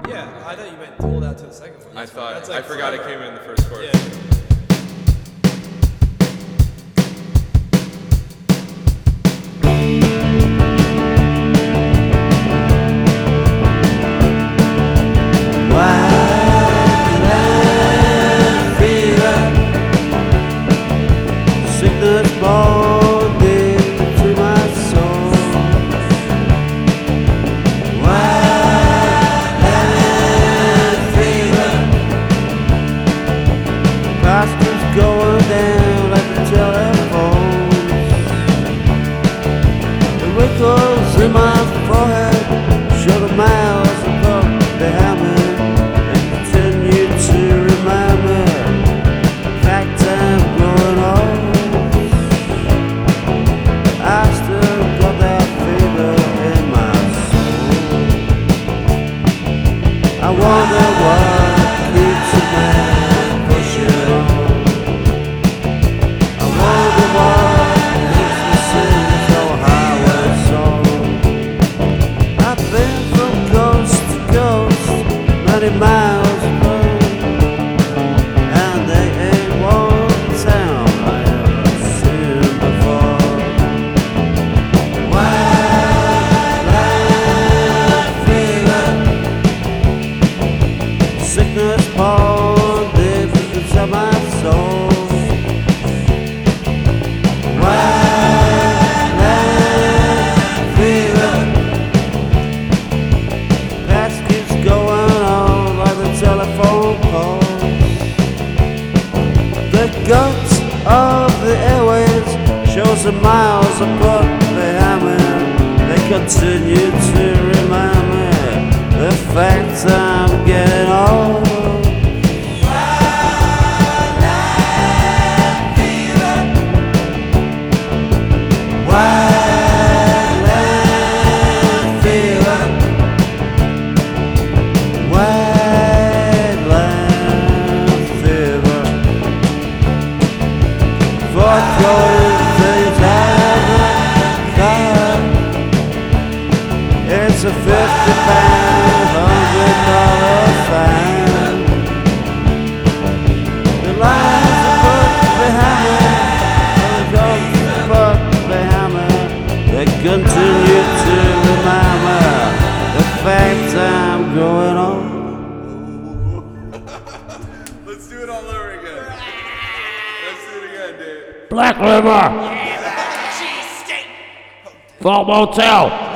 Yeah, I thought you meant hold out to the second one. I thought That's I like forgot it forever. came in the first chorus. Yeah. Sickness born into my soul. Wildland fever. Price keeps going down like the telephones. The wrinkles in my forehead show the miles above behind me and continue to remind me. In fact, I'm growing old. I still got that fever in my soul. I wonder what keeps a man pushing on. I wonder what makes me sing so highway song. I've been from coast to coast, many miles away, and they ain't one town I ever seen before. Sickness born deep inside my soul. Wildland fever. Past keeps going on like the telephone calls. The guts of the airways shows the miles above behind me. They continue to remind me the facts I'm getting old. Wildland fever. Wildland fever. Wildland fever. For throwing things out of the car. It's a £50, $100 fine. The lines are put behind me, the dogs are put behind me. They continue to remind me the facts I'm growing on. Let's do it all over again. Let's do it again, dude. Black River, Fall Motel.